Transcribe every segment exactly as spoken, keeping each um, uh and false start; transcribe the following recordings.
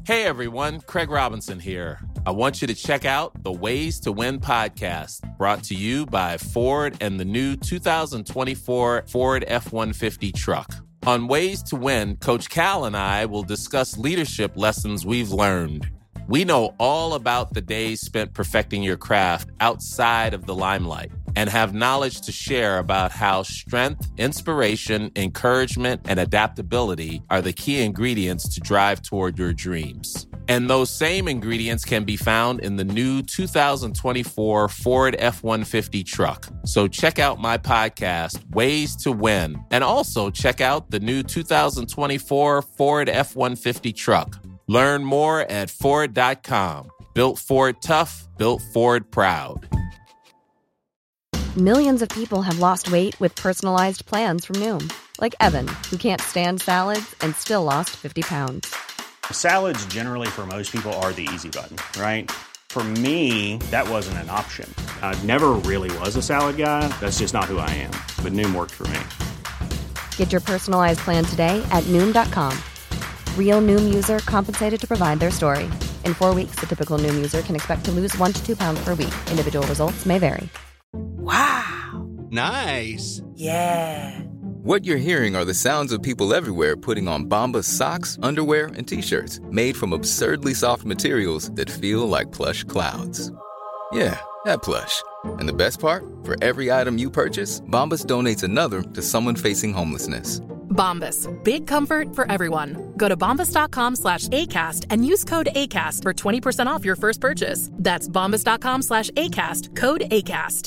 Hey everyone, Craig Robinson here. I want you to check out the Ways to Win podcast, brought to you by Ford and the new two thousand twenty-four Ford F one fifty truck. On Ways to Win, Coach Cal and I will discuss leadership lessons we've learned. We know all about the days spent perfecting your craft outside of the limelight and have knowledge to share about how strength, inspiration, encouragement, and adaptability are the key ingredients to drive toward your dreams. And those same ingredients can be found in the new two thousand twenty-four Ford F one fifty truck. So check out my podcast, Ways to Win, and also check out the new two thousand twenty-four Ford F one fifty truck. Learn more at Ford dot com. Built Ford tough, built Ford proud. Millions of people have lost weight with personalized plans from Noom. Like Evan, who can't stand salads and still lost fifty pounds. Salads generally for most people are the easy button, right? For me, that wasn't an option. I never really was a salad guy. That's just not who I am. But Noom worked for me. Get your personalized plan today at Noom dot com. Real Noom user compensated to provide their story. In four weeks, the typical Noom user can expect to lose one to two pounds per week. Individual results may vary. Wow. Nice. Yeah. What you're hearing are the sounds of people everywhere putting on Bombas socks, underwear, and T-shirts made from absurdly soft materials that feel like plush clouds. Yeah, that plush. And the best part? For every item you purchase, Bombas donates another to someone facing homelessness. Bombas, big comfort for everyone. Go to bombas.com slash ACAST and use code ACAST for twenty percent off your first purchase. That's bombas.com slash ACAST, code ACAST.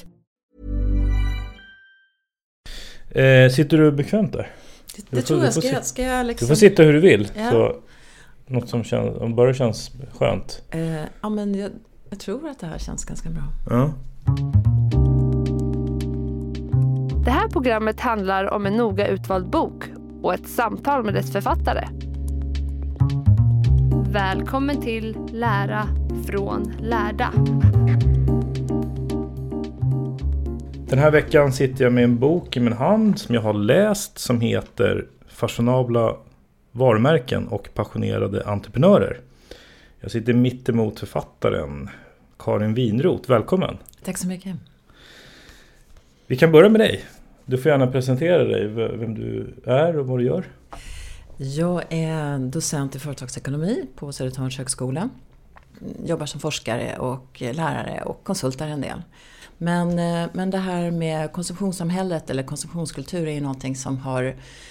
Eh, sitter du bekvämt där? Det, det tror jag. Ska, ska jag liksom... Du får sitta hur du vill. Ja. Så något som känns, om bara känns skönt. Eh, ja, men jag, jag tror att det här känns ganska bra. Ja. Det här programmet handlar om en noga utvald bok och ett samtal med dess författare. Välkommen till Lära från lärda. Den här veckan sitter jag med en bok i min hand som jag har läst som heter Fashionabla varumärken och passionerade entreprenörer. Jag sitter mitt emot författaren Karin Winroth. Välkommen. Tack så mycket. Vi kan börja med dig. Du får gärna presentera dig, vem du är och vad du gör. Jag är docent i företagsekonomi på Södertörns högskola. Jobbar som forskare och lärare och konsultar en del. Men, men det här med konsumtionssamhället eller konsumtionskultur är ju någonting som har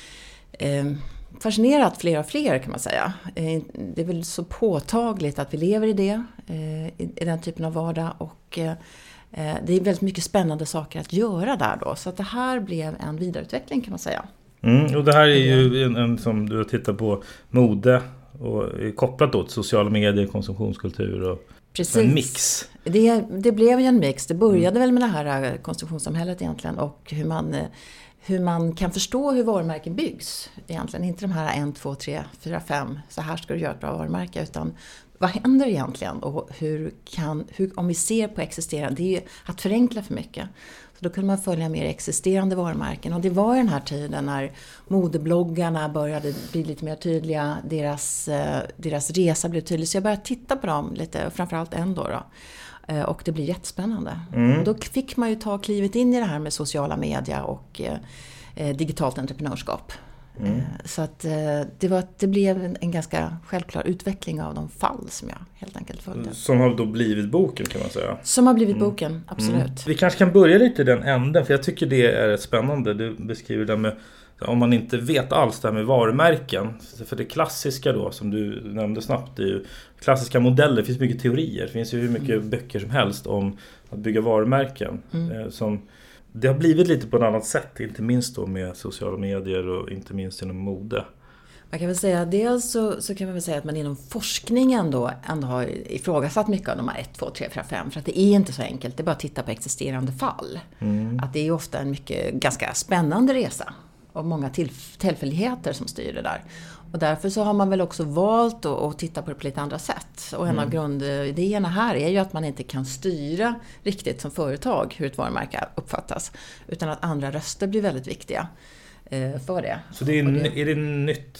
eh, fascinerat fler och fler, kan man säga. Eh, det är väl så påtagligt att vi lever i det, eh, i, i den typen av vardag, och eh, det är väldigt mycket spännande saker att göra där då. Så att det här blev en vidareutveckling, kan man säga. Mm, och det här är ju en, en som du har tittat på mode och är kopplat då till sociala medier, konsumtionskultur och precis. En mix. Det, det blev ju en mix. Det började mm. väl med det här konsumtionssamhället egentligen, och hur man, hur man kan förstå hur varumärken byggs egentligen. Inte de här en, två, tre, fyra, fem, så här ska du göra ett bra varumärke, utan vad händer egentligen, och hur kan, hur, om vi ser på existerande, det är ju att förenkla för mycket. Så då kunde man följa mer existerande varumärken, och det var den här tiden när modebloggarna började bli lite mer tydliga, deras, deras resa blev tydlig, så jag började titta på dem lite, framförallt en då då. Och det blir jättespännande. Mm. Och då fick man ju ta klivet in i det här med sociala medier och eh, digitalt entreprenörskap. Mm. Så att det, var, det blev en, en ganska självklar utveckling av de fall som jag helt enkelt följde. Som har då blivit boken, kan man säga. Som har blivit mm. boken, absolut. Mm. Vi kanske kan börja lite i den änden, för jag tycker det är spännande. Du beskriver det med, om man inte vet alls det här med varumärken. För det klassiska då, som du nämnde snabbt, det är ju klassiska modeller. Det finns mycket teorier, det finns ju hur mycket mm. böcker som helst om att bygga varumärken. Mm. Som... Det har blivit lite på ett annat sätt, inte minst då med sociala medier och inte minst inom mode. Man kan väl säga, dels så, så kan man väl säga att man inom forskningen då ändå har ifrågasatt mycket av de här ett, två, tre, fyra, fem. För att det är inte så enkelt, det är bara att titta på existerande fall. Mm. Att det är ofta en mycket, ganska spännande resa och många tillf- tillfälligheter som styr det där. Och därför så har man väl också valt att, att titta på det på lite andra sätt. Och en mm. av grundidéerna här är ju att man inte kan styra riktigt som företag hur ett varumärke uppfattas. Utan att andra röster blir väldigt viktiga eh, för det. Så det är, det, är det nytt?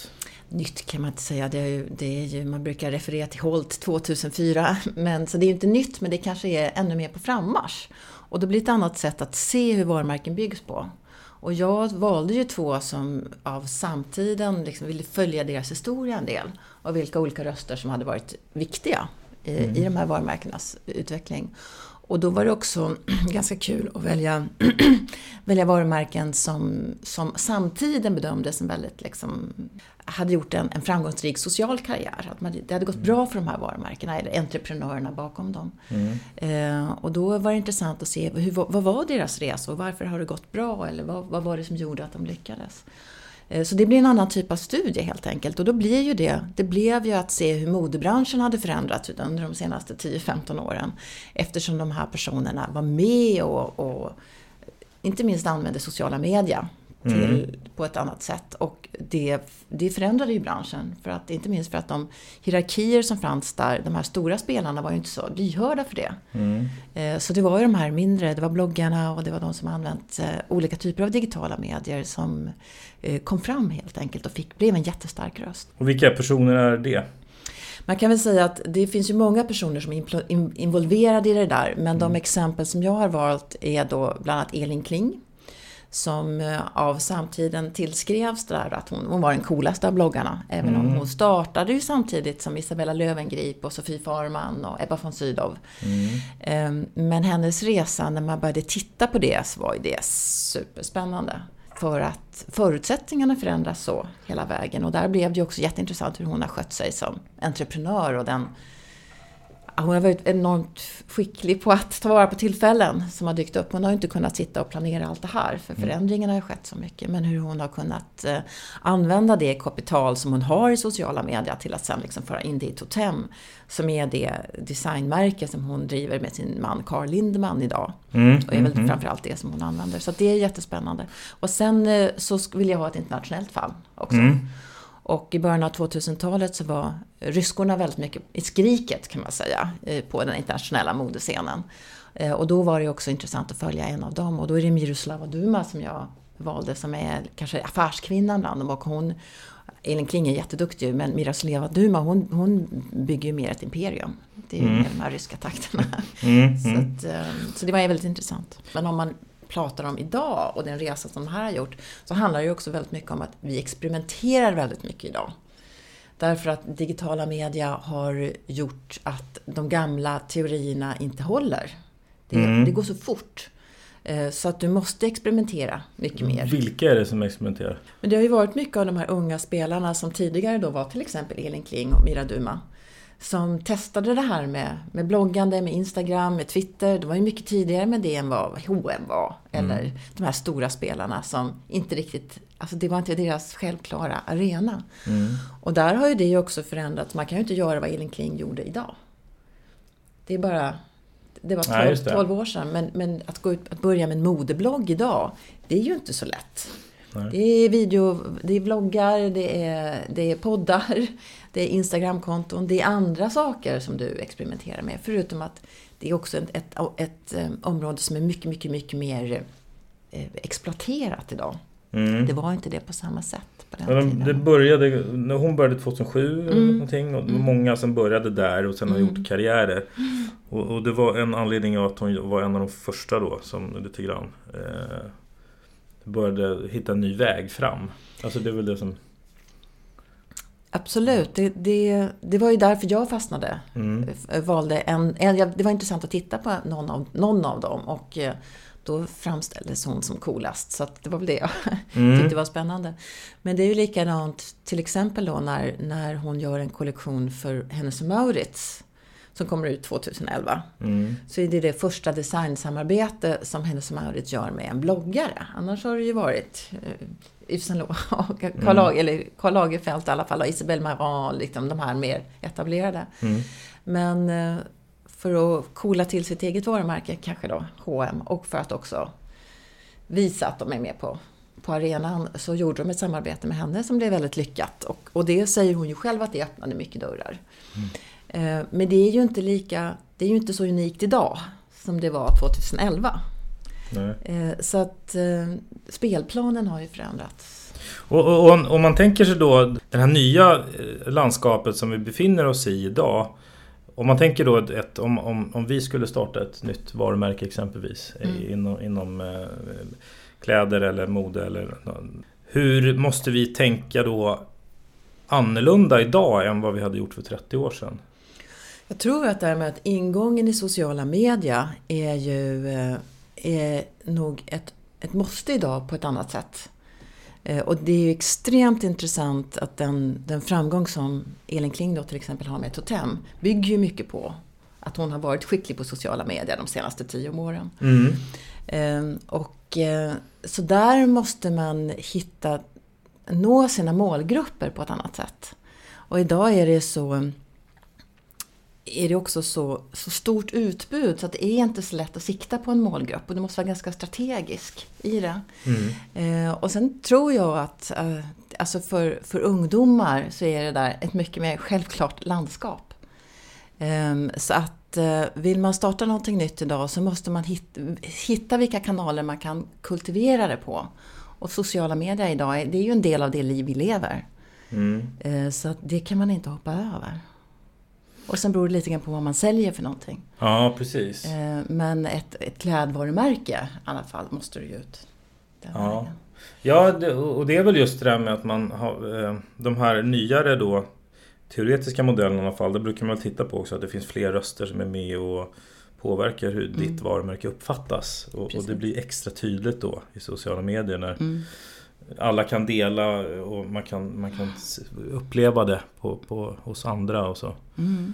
nytt kan man inte säga. Det är ju, det är ju, man brukar referera till Holt tvåtusenfyra. Men, så det är ju inte nytt, men det kanske är ännu mer på frammarsch. Och det blir ett annat sätt att se hur varumärken byggs på. Och jag valde ju två som av samtiden liksom ville följa deras historia en del. Och vilka olika röster som hade varit viktiga i, mm. i de här varumärkenas utveckling. Och då var det också ganska kul att välja, välja varumärken som, som samtiden bedömdes som väldigt liksom, hade gjort en, en framgångsrik social karriär. Att man, det hade gått bra för de här varumärkena eller entreprenörerna bakom dem. Mm. Eh, och då var det intressant att se hur, vad var deras resa och varför har det gått bra eller vad, vad var det som gjorde att de lyckades. Eh, så det blir en annan typ av studie helt enkelt. Och då blir ju det, det blev ju att se hur modebranschen hade förändrats under de senaste tio femton åren. Eftersom de här personerna var med och, och inte minst använde sociala medier. Till, mm. på ett annat sätt. Och det, det förändrade ju branschen. För att, inte minst för att de hierarkier som fanns där, de här stora spelarna var ju inte så lyhörda för det. Mm. Eh, så det var ju de här mindre, det var bloggarna och det var de som använt eh, olika typer av digitala medier som eh, kom fram helt enkelt och fick, blev en jättestark röst. Och vilka personer är det? Man kan väl säga att det finns ju många personer som är involverade i det där. Men mm. de exempel som jag har valt är då bland annat Elin Kling. Som av samtiden tillskrevs där att hon, hon var den coolaste av bloggarna. Även mm. om hon startade ju samtidigt som Isabella Löwengrip och Sofie Farman och Ebba von Sydow. Mm. Men hennes resa när man började titta på det så var det superspännande. För att förutsättningarna förändras så hela vägen. Och där blev det också jätteintressant hur hon har skött sig som entreprenör och den... Hon har varit enormt skicklig på att ta vara på tillfällen som har dykt upp. Hon har inte kunnat sitta och planera allt det här. För förändringen har ju skett så mycket. Men hur hon har kunnat eh, använda det kapital som hon har i sociala medier till att sen liksom föra in det i Totem. Som är det designmärke som hon driver med sin man Carl Lindemann idag. Mm, och är väl mm, framförallt det som hon använder. Så det är jättespännande. Och sen eh, så vill jag ha ett internationellt fall också. Mm. Och i början av tvåtusentalet så var ryskorna väldigt mycket i skriket kan man säga på den internationella modescenen. Och då var det också intressant att följa en av dem. Och då är det Miroslava Duma som jag valde som är kanske affärskvinnan bland dem. Och hon, Elin Kling är jätteduktig men Miroslava Duma hon, hon bygger ju mer ett imperium. Det är ju mm. de här ryska takterna. Mm, så, att, så det var väldigt intressant. Men om man pratar om idag och den resa som de här har gjort så handlar det ju också väldigt mycket om att vi experimenterar väldigt mycket idag. Därför att digitala media har gjort att de gamla teorierna inte håller. Det, mm. det går så fort. Så att du måste experimentera mycket mer. Vilka är det som experimenterar? Men det har ju varit mycket av de här unga spelarna som tidigare då var till exempel Elin Kling och Mira Duma. Som testade det här med, med bloggande, med Instagram, med Twitter. Det var ju mycket tidigare med det än vad H och M var. Eller mm. de här stora spelarna som inte riktigt... Alltså det var inte deras självklara arena. Mm. Och där har ju det ju också förändrats. Man kan ju inte göra vad Elin Kling gjorde idag. Det är bara... Det var tolv, ja, tolv år sedan. Men, men att, gå ut, att börja med en modeblogg idag, det är ju inte så lätt. Nej. Det är video, det är vloggar, det är, det är poddar, det är Instagramkonton, det är andra saker som du experimenterar med. Förutom att det är också ett, ett, ett, ett område som är mycket, mycket, mycket mer eh, exploaterat idag. Mm. Det var inte det på samma sätt på den Men tiden. Det började, när hon började tjugohundrasju mm. eller någonting, och det var mm. många som började där och sen har mm. gjort karriärer. Mm. Och, och det var en anledning av att hon var en av de första då som lite grann... Eh, började hitta en ny väg fram. Alltså det är väl det som... Absolut. Det, det, det var ju därför jag fastnade. Mm. Valde en, en, det var intressant att titta på någon av, någon av dem. Och då framställdes hon som coolast. Så att det var väl det jag mm. tyckte var spännande. Men det är ju likadant till exempel då när, när hon gör en kollektion för Hennes och Mauritz. Som kommer ut tjugoelva. Mm. Så är det det första designsamarbete som Hennes och Mauritz gör med en bloggare. Annars har det ju varit eh, Yves Saint Laurent och Karl, mm. eller Karl Lagerfeld i alla fall. Och Isabelle Marant, liksom de här mer etablerade. Mm. Men eh, för att coola till sitt eget varumärke kanske då H och M. Och för att också visa att de är med på, på arenan. Så gjorde de ett samarbete med henne som blev väldigt lyckat. Och, och det säger hon ju själv att det öppnade mycket dörrar. Mm. Men det är ju inte lika, det är ju inte så unikt idag som det var tjugoelva. Nej. Så att spelplanen har ju förändrats. Och, och, och om man tänker sig då det här nya landskapet som vi befinner oss i idag. Om man tänker då ett, om, om, om vi skulle starta ett nytt varumärke exempelvis mm. inom, inom eh, kläder eller mode. Eller, hur måste vi tänka då annorlunda idag än vad vi hade gjort för trettio år sedan? Jag tror att det här med att ingången i sociala media är ju är nog ett, ett måste idag på ett annat sätt. Och det är ju extremt intressant att den, den framgång som Elin Kling då till exempel har med Totem bygger ju mycket på att hon har varit skicklig på sociala medier de senaste tio åren. Mm. Och så där måste man hitta, nå sina målgrupper på ett annat sätt. Och idag är det så är det också så, så stort utbud så att det är inte så lätt att sikta på en målgrupp och du måste vara ganska strategisk i det. Mm. Eh, och sen tror jag att eh, alltså för, för ungdomar så är det där ett mycket mer självklart landskap. Eh, så att eh, vill man starta någonting nytt idag så måste man hitta, hitta vilka kanaler man kan kultivera det på. Och sociala medier idag, det är ju en del av det liv vi lever. Mm. Eh, så att det kan man inte hoppa över. Och sen beror det lite grann på vad man säljer för någonting. Ja, precis. Men ett, ett klädvarumärke i alla fall måste du ju ut. Ja, ja det, och det är väl just det där med att man har de här nyare då teoretiska modellerna i alla fall. Det brukar man titta på också att det finns fler röster som är med och påverkar hur mm. ditt varumärke uppfattas. Och, och det blir extra tydligt då i sociala medier när mm. alla kan dela och man kan, man kan uppleva det på, på, hos andra och så. Mm.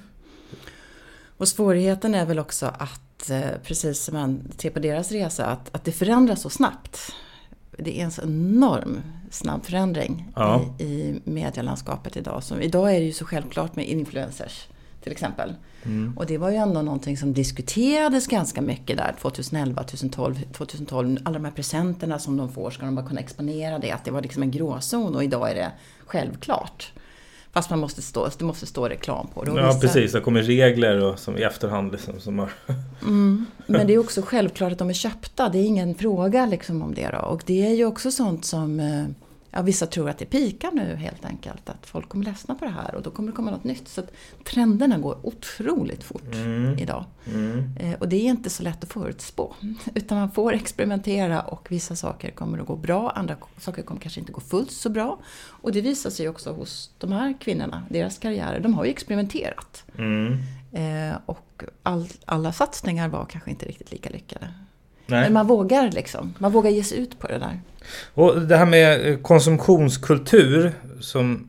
Och svårigheten är väl också att, precis som man ser på deras resa, att, att det förändras så snabbt. Det är en så enorm snabb förändring ja. i, i medielandskapet idag. Så idag är det ju så självklart med influencers till exempel. Mm. Och det var ju ändå någonting som diskuterades ganska mycket där tjugoelva, tjugotolv, tjugotolv. Alla de här presenterna som de får, ska de bara kunna exponera det? Att det var liksom en gråzon och idag är det självklart. Fast man måste stå, det måste stå reklam på det. Ja, vissa... precis. Det kommer regler och, som i efterhand. Liksom, som har... mm. Men det är också självklart att de är köpta. Det är ingen fråga liksom om det då. Och det är ju också sånt som... Ja, vissa tror att det pikar nu helt enkelt. Att folk kommer ledsna på det här och då kommer det komma något nytt. Så att trenderna går otroligt fort mm. idag. Mm. Eh, och det är inte så lätt att förutspå. Utan man får experimentera och vissa saker kommer att gå bra. Andra saker kommer kanske inte gå fullt så bra. Och det visar sig också hos de här kvinnorna, deras karriärer. De har ju experimenterat. Mm. Eh, och all, alla satsningar var kanske inte riktigt lika lyckade. Nej. Men man vågar liksom. Man vågar ge sig ut på det där. Och det här med konsumtionskultur som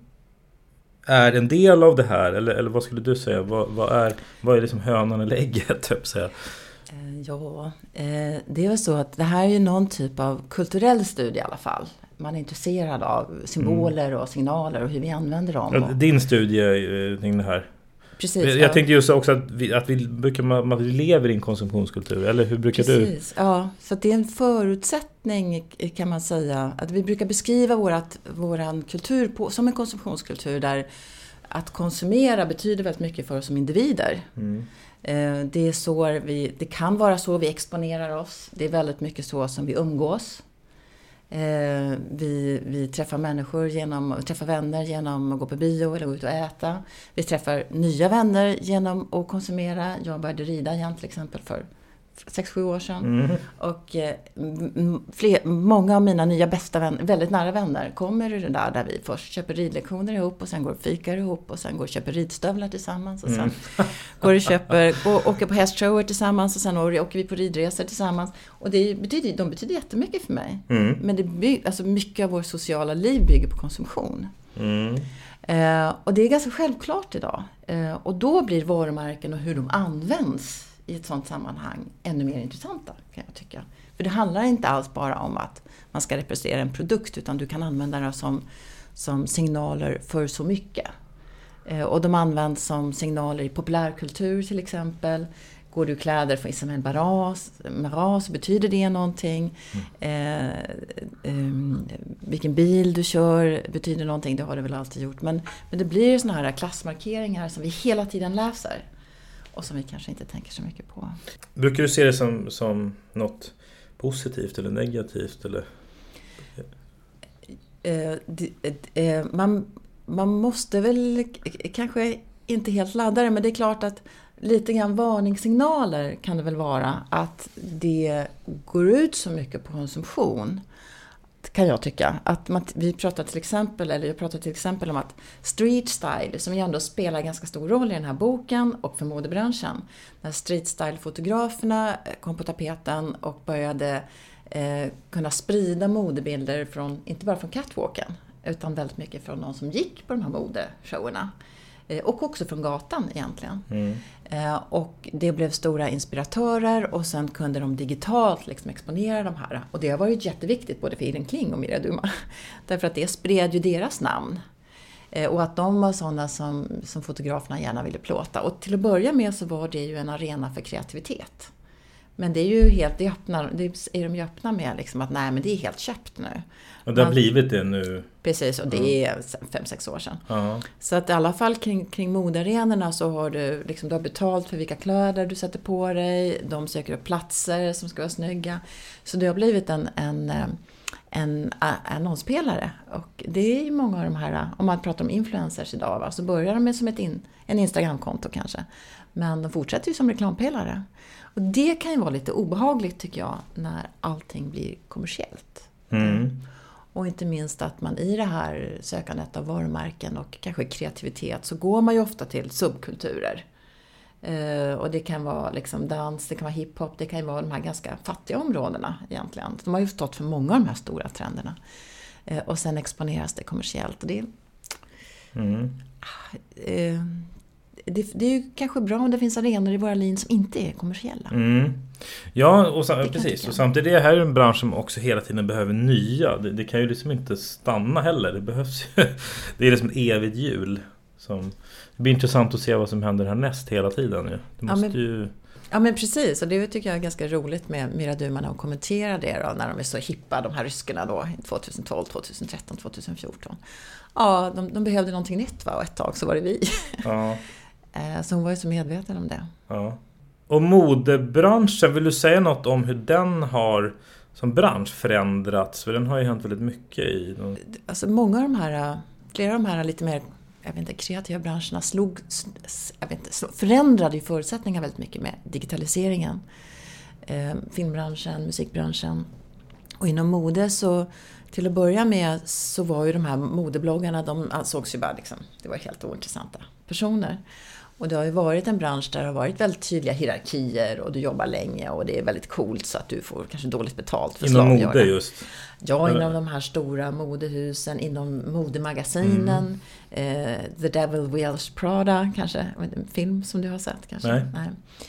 är en del av det här, eller, eller vad skulle du säga? Vad, vad är, vad är liksom hönan eller ägget, typ säga? Ja, det är väl så att det här är ju någon typ av kulturell studie i alla fall. Man är intresserad av symboler mm. och signaler och hur vi använder dem. Och... Din studie kring det här? Precis, jag ja. tänkte just också att vi, att vi, brukar, man, att vi lever i en konsumtionskultur, eller hur brukar Precis, du? Ja, så det är en förutsättning kan man säga. Att vi brukar beskriva vårat, våran kultur på, som en konsumtionskultur där att konsumera betyder väldigt mycket för oss som individer. Mm. Det, är så vi, det kan vara så vi exponerar oss. Det är väldigt mycket så som vi umgås. Eh, vi, vi träffar människor genom, träffar vänner genom att gå på bio eller gå ut och äta. Vi träffar nya vänner genom att konsumera. Jag började rida igen till exempel för sex sju år sedan. Mm. Och eh, fler, många av mina nya bästa vänner, väldigt nära vänner kommer ur det där där vi först köper ridlektioner ihop och sen går och fikar ihop och sen går och köper ridstövlar tillsammans och sen mm. går och köper och åker på hästshower tillsammans och sen åker vi på ridresor tillsammans. Och det betyder, de betyder jättemycket för mig. Mm. Men det bygger, alltså mycket av vårt sociala liv bygger på konsumtion. Mm. Eh, och det är ganska självklart idag. Eh, och då blir varumärken och hur de används i ett sådant sammanhang ännu mer intressanta, kan jag tycka. För det handlar inte alls bara om att man ska representera en produkt, utan du kan använda det som, som signaler för så mycket. Eh, och de används som signaler i populärkultur till exempel. Går du kläder från Isabelle Marant så betyder det någonting. Mm. Eh, eh, vilken bil du kör betyder någonting, det har det väl alltid gjort. Men, men det blir såna här klassmarkeringar som vi hela tiden läser. Och som vi kanske inte tänker så mycket på. Brukar du se det som, som något positivt eller negativt? Eller? Eh, det, eh, man, man måste väl kanske inte helt ladda det, men det är klart att lite grann varningssignaler kan det väl vara att det går ut så mycket på konsumtion, kan jag tycka. Att man, vi pratar till exempel, eller jag pratar till exempel om att street style, som ju ändå spelar ganska stor roll i den här boken och för modebranschen. När street style-fotograferna kom på tapeten och började eh, kunna sprida modebilder från, inte bara från catwalken, utan väldigt mycket från de som gick på de här modeshowerna. Och också från gatan egentligen. Mm. Eh, och det blev stora inspiratörer och sen kunde de digitalt liksom exponera de här. Och det har varit jätteviktigt både för Irene Kling och Mira Duma. Därför att det spred ju deras namn. Eh, och att de var sådana som, som fotograferna gärna ville plåta. Och till att börja med så var det ju en arena för kreativitet. Men det är ju helt, det öppnar, det är de ju öppna med liksom att nej, men det är helt köpt nu. Och det har Man, blivit det nu? Precis, och det är fem, sex år sedan. Uh-huh. Så att i alla fall kring, kring modearenorna så har du, liksom, du har betalt för vilka kläder du sätter på dig. De söker upp platser som ska vara snygga. Så det har blivit en, en, en annonspelare. Och det är ju många av de här, om man pratar om influencers idag, va, så börjar de med som ett in, en Instagramkonto kanske. Men de fortsätter ju som reklampelare. Och det kan ju vara lite obehagligt tycker jag när allting blir kommersiellt. Mm. Och inte minst att man i det här sökandet av varumärken och kanske kreativitet så går man ju ofta till subkulturer. Uh, och det kan vara liksom dans, det kan vara hiphop, det kan ju vara de här ganska fattiga områdena egentligen. De har ju stått för många av de här stora trenderna. Uh, och sen exponeras det kommersiellt. Och det, mm. uh, det, det är ju kanske bra om det finns arenor i våra liv som inte är kommersiella. Mm. Ja, och, sam- precis. Och samtidigt är det här en bransch som också hela tiden behöver nya. Det, det kan ju liksom inte stanna heller. Det behövs ju, det är liksom ett evigt hjul. Som, det blir intressant att se vad som händer härnäst hela tiden. Ja. Det måste ja, men, ju... ja men precis, och det tycker jag är ganska roligt med Mira Duma att kommentera det då, när de är så hippa, de här ryskorna då, tjugohundratolv, tjugotretton, tjugofjorton. Ja, de, de behövde någonting nytt va, och ett tag så var det vi. Ja. Så hon var ju så medveten om det. Ja. Och modebranschen, vill du säga något om hur den har som bransch förändrats? För den har ju hänt väldigt mycket i... Alltså många av de här, flera av de här lite mer, jag vet inte, kreativa branscherna slog, jag vet inte, förändrade ju förutsättningar väldigt mycket med digitaliseringen. Eh, filmbranschen, musikbranschen. Och inom mode så, till att börja med så var ju de här modebloggarna, de sågs ju bara liksom, det var helt ointressanta personer. Och det har ju varit en bransch där det har varit väldigt tydliga hierarkier och du jobbar länge och det är väldigt coolt så att du får kanske dåligt betalt för inom mode just? Ja, inom de här stora modehusen, inom modemagasinen, mm. eh, The Devil Wears Prada kanske, en film som du har sett kanske? Nej. Nej.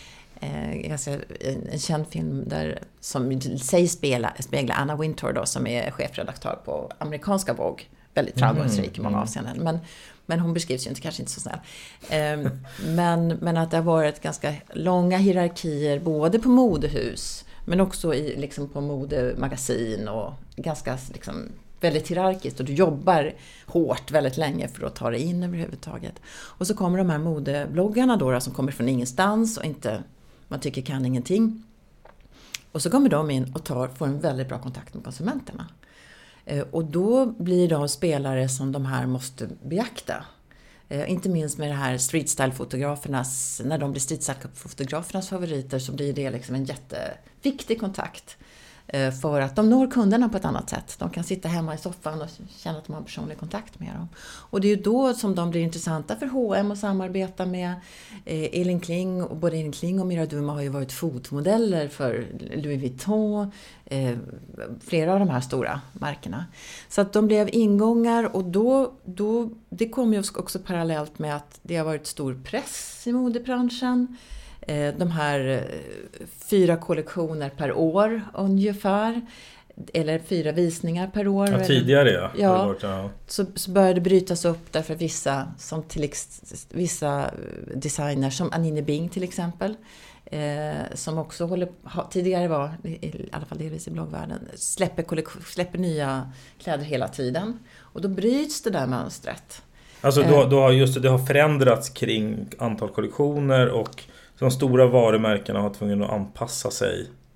Eh, jag ser en, en känd film där, som sägs spela, spegla Anna Wintour då, som är chefredaktör på amerikanska Vogue. Väldigt framgångsrik mm. i många avseenden. Men, men hon beskrivs ju inte, kanske inte så snäll. Eh, men, men att det har varit ganska långa hierarkier både på modehus men också i, liksom på modemagasin och ganska liksom, väldigt hierarkiskt. Och du jobbar hårt väldigt länge för att ta dig in överhuvudtaget. Och så kommer de här modebloggarna då, då som kommer från ingenstans och inte, man tycker kan ingenting. Och så kommer de in och tar, får en väldigt bra kontakt med konsumenterna. Och då blir de spelare som de här måste beakta. Inte minst med det här street style-fotografernas, när de blir street style-fotografernas favoriter så blir det liksom en jätteviktig kontakt. För att de når kunderna på ett annat sätt. De kan sitta hemma i soffan och känna att de har personlig kontakt med dem. Och det är ju då som de blir intressanta för H och M att samarbeta med. Eh, Elin Kling, och både Elin Kling och Mira Duma har ju varit fotmodeller för Louis Vuitton. Eh, flera av de här stora märkena. Så att de blev ingångar och då, då det kom ju också parallellt med att det har varit stor press i modebranschen. De här fyra kollektioner per år ungefär. Eller fyra visningar per år. Ja, tidigare ja. ja, varit, ja. Så, så började det brytas upp därför vissa, som till, vissa designers som Anine Bing till exempel. Eh, som också håller, ha, tidigare var, i, i alla fall delvis i bloggvärlden, släpper, släpper nya kläder hela tiden. Och då bryts det där mönstret. Alltså då, då har just det har förändrats kring antal kollektioner och de stora varumärkena har tvungen att anpassa sig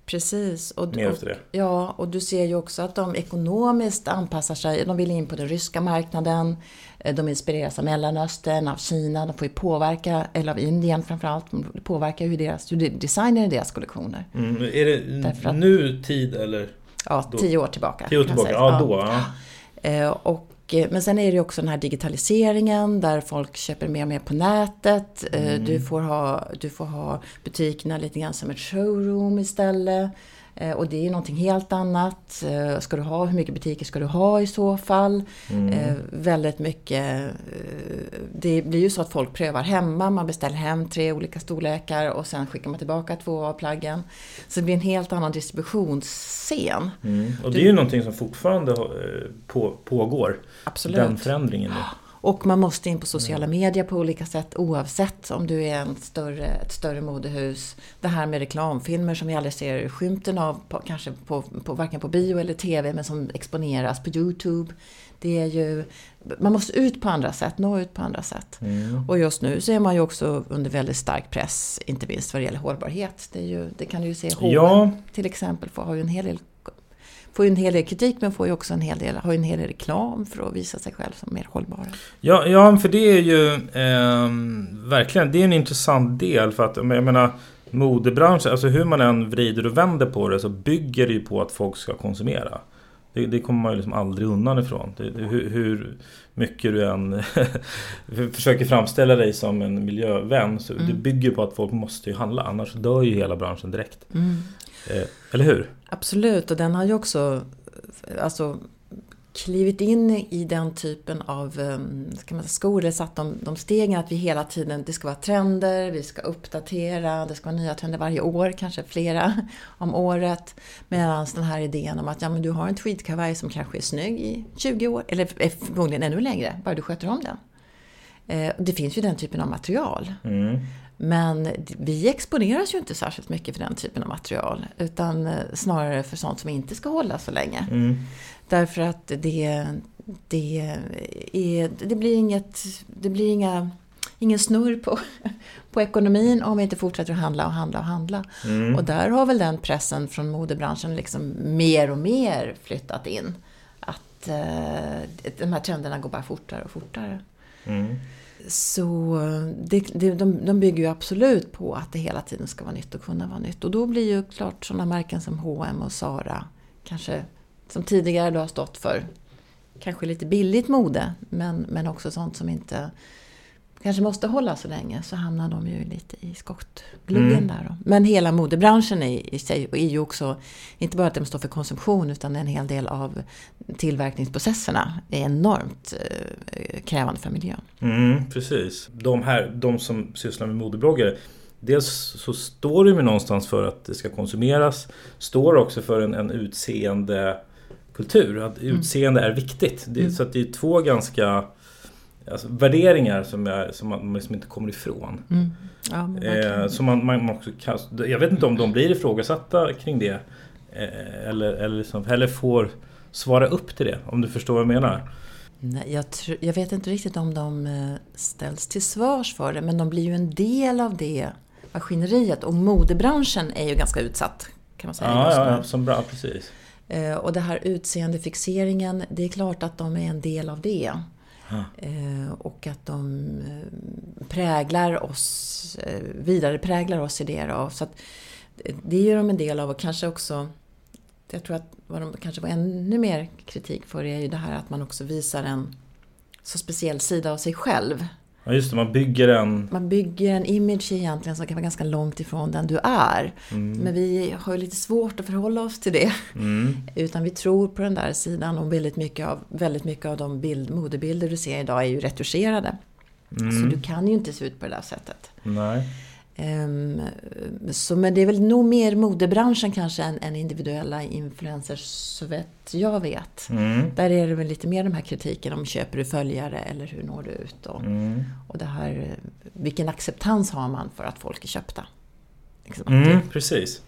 Precis. Och, Mer och, efter det. Ja, och du ser ju också att de ekonomiskt anpassar sig. De vill in på den ryska marknaden. De inspireras av Mellanöstern, av Kina. De får ju påverka, eller av Indien framförallt. De påverkar hur deras, hur de designar deras kollektioner. Mm. Är det Därför att, nu tid eller? Ja, då? tio år tillbaka. Tio år tillbaka, ja då. Ja. Och men sen är det ju också den här digitaliseringen där folk köper mer och mer på nätet. Mm. Du får ha, du får ha butikerna lite grann som ett showroom istället. Och det är ju någonting helt annat. Ska du ha, hur mycket butiker ska du ha i så fall? Mm. Eh, väldigt mycket. Det blir ju så att folk prövar hemma. Man beställer hem tre olika storlekar och sen skickar man tillbaka två av plaggen. Så det blir en helt annan distributionsscen. Mm. Och det är ju någonting som fortfarande på, pågår. Absolut. Den förändringen nu. Och man måste in på sociala medier på olika sätt oavsett om du är en större, ett större modehus. Det här med reklamfilmer som vi aldrig ser skymten av, på, kanske på, på, varken på bio eller tv, men som exponeras på YouTube. Det är ju, man måste ut på andra sätt, nå ut på andra sätt. Mm. Och just nu så är man ju också under väldigt stark press, inte minst vad det gäller hållbarhet. Det, är ju, det kan du ju se, H och M ja. till exempel får, har ju en hel del får ju en hel del kritik, men får ju också en hel del, har ju en hel del reklam för att visa sig själv som mer hållbara. Ja, ja, för det är ju eh, verkligen, det är en intressant del för att, jag menar, modebranschen, alltså hur man än vrider och vänder på det så bygger det ju på att folk ska konsumera. Det, det kommer man ju liksom aldrig undan ifrån. Det, det, hur, hur mycket du än försöker framställa dig som en miljövän, så mm. det bygger på att folk måste ju handla, annars dör ju hela branschen direkt. Mm. Eh, eller hur? Absolut, och den har ju också alltså, klivit in i den typen av ska man säga, skor, det satt de, de stegen att vi hela tiden, det ska vara trender, vi ska uppdatera, det ska vara nya trender varje år, kanske flera om året. Medan den här idén om att ja, men du har en tweedkavaj som kanske är snygg i tjugo år, eller förmodligen ännu längre, bara du sköter om den. Eh, det finns ju den typen av material. Mm. Men vi exponeras ju inte särskilt mycket för den typen av material, utan snarare för sånt som inte ska hålla så länge. Mm. Därför att det, det, är, det blir, inget, det blir inga, ingen snurr på, på ekonomin om vi inte fortsätter att handla och handla och handla. Mm. Och där har väl den pressen från modebranschen liksom mer och mer flyttat in. Att eh, de här trenderna går bara fortare och fortare. Mm. Så det, det, de, de bygger ju absolut på att det hela tiden ska vara nytt och kunna vara nytt. Och då blir ju klart sådana märken som H och M och Zara, kanske som tidigare då har stått för kanske lite billigt mode, men, men också sånt som inte kanske måste hålla så länge, så hamnar de ju lite i skottgluggen mm. där då. Men hela modebranschen i, i sig är ju också, inte bara att de står för konsumtion, utan en hel del av tillverkningsprocesserna är enormt eh, krävande för miljön. Mm, precis. De här, de som sysslar med modebloggare, dels så står det ju någonstans för att det ska konsumeras, står också för en, en utseende kultur, att utseende mm. är viktigt. Det, mm. Så att det är två ganska alltså, värderingar som, är, som man liksom inte kommer ifrån. Mm. Ja, eh, så man, man också kan, jag vet inte om de blir ifrågasatta kring det eh, eller, eller, liksom, eller får svara upp till det, om du förstår vad jag menar. Nej, jag, tr- jag vet inte riktigt om de ställs till svars för det, men de blir ju en del av det maskineriet, och modebranschen är ju ganska utsatt, kan man säga. Ja, ja, ja, som bra, precis. Eh, och det här utseendefixeringen, det är klart att de är en del av det. Eh, och att de präglar oss, eh, vidare präglar oss i det då. Så att det gör de en del av, och kanske också, jag tror att vad de kanske var ännu mer kritik för är ju det här att man också visar en så speciell sida av sig själv. Ja just det, man bygger en... Man bygger en image egentligen som kan vara ganska långt ifrån den du är. Mm. Men vi har ju lite svårt att förhålla oss till det. Mm. Utan vi tror på den där sidan, och väldigt mycket av, väldigt mycket av de bild, modebilder du ser idag är ju retuscherade. Mm. Så du kan ju inte se ut på det där sättet. Nej. Um, så, men det är väl nog mer modebranschen kanske än, än individuella influencers, så vet jag vet. Mm. Där är det väl lite mer de här kritiken om köper du följare eller hur når du ut och, mm. och det här, vilken acceptans har man för att folk är köpta. Mm, precis.